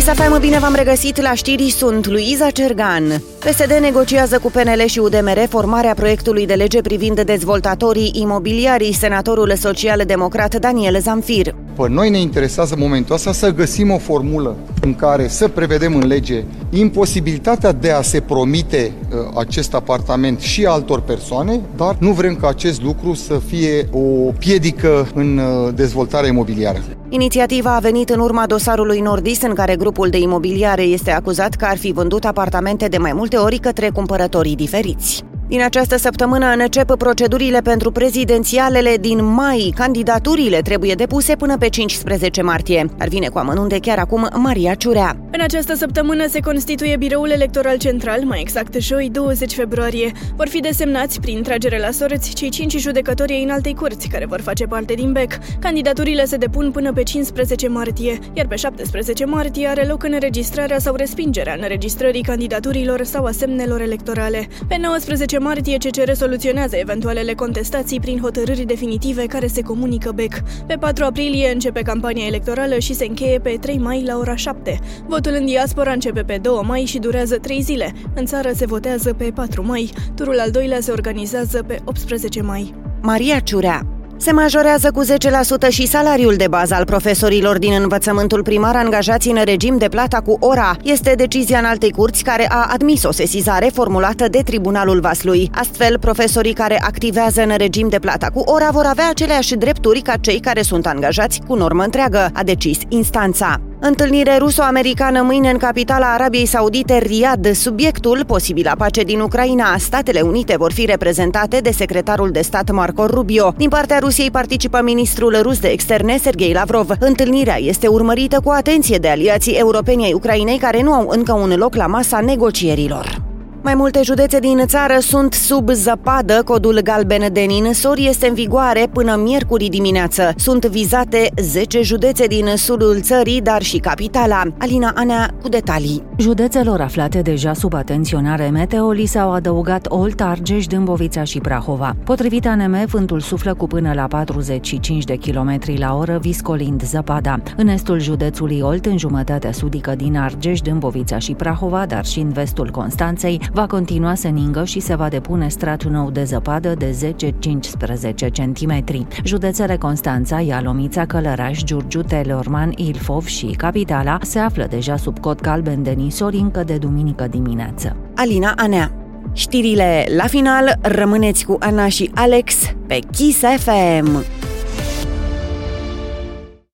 Kiss FM, bine v-am regăsit la știri, sunt Luiza Cergan. PSD negociază cu PNL și UDMR formarea proiectului de lege privind dezvoltatorii imobiliari, senatorul social-democrat Daniel Zamfir. Pe noi ne interesează în momentul ăsta să găsim o formulă în care să prevedem în lege imposibilitatea de a se promite acest apartament și altor persoane, dar nu vrem ca acest lucru să fie o piedică în dezvoltarea imobiliară. Inițiativa a venit în urma dosarului Nordis, în care grupul de imobiliare este acuzat că ar fi vândut apartamente de mai multe ori către cumpărătorii diferiți. Din această săptămână încep procedurile pentru prezidențialele din mai. Candidaturile trebuie depuse până pe 15 martie. Ar vine cu amănunte chiar acum Maria Ciurea. În această săptămână se constituie Biroul Electoral Central, mai exact joi 20 februarie. Vor fi desemnați prin tragere la sorți cei 5 judecători ai Înaltei Curți, care vor face parte din BEC. Candidaturile se depun până pe 15 martie, iar pe 17 martie are loc înregistrarea sau respingerea înregistrării candidaturilor sau a semnelor electorale. Pe 19 martie, CCR soluționează eventualele contestații prin hotărâri definitive care se comunică BEC. Pe 4 aprilie începe campania electorală și se încheie pe 3 mai la ora 7. Votul în diaspora începe pe 2 mai și durează 3 zile. În țară se votează pe 4 mai. Turul al doilea se organizează pe 18 mai. Maria Ciurea. Se majorează cu 10% și salariul de bază al profesorilor din învățământul primar angajați în regim de plata cu ora. Este decizia Înaltei Curți, care a admis o sesizare formulată de Tribunalul Vaslui. Astfel, profesorii care activează în regim de plata cu ora vor avea aceleași drepturi ca cei care sunt angajați cu normă întreagă, a decis instanța. Întâlnire ruso-americană mâine în capitala Arabiei Saudite, Riyadh. Subiectul, posibila pace din Ucraina. Statele Unite vor fi reprezentate de secretarul de stat Marco Rubio. Din partea Rusiei participă ministrul rus de externe Sergei Lavrov. Întâlnirea este urmărită cu atenție de aliații europeni ai Ucrainei, care nu au încă un loc la masa negocierilor. Mai multe județe din țară sunt sub zăpadă. Codul galben de ninsori este în vigoare până miercuri dimineață. Sunt vizate 10 județe din sudul țării, dar și capitala. Alina Anea cu detalii. Județelor aflate deja sub atenționare meteo li s-au adăugat Olt, Argeș, Dâmbovița și Prahova. Potrivit ANM, vântul suflă cu până la 45 de km la oră, viscolind zăpada. În estul județului Olt, în jumătatea sudică din Argeș, Dâmbovița și Prahova, dar și în vestul Constanței, va continua să ningă și se va depune stratul nou de zăpadă de 10-15 cm. Județele Constanța, Ialomița, Călăraș, Giurgiu, Teleorman, Ilfov și Capitala se află deja sub cod galben de nisori încă de duminică dimineață. Alina Anea. Știrile la final, rămâneți cu Ana și Alex pe Kiss FM.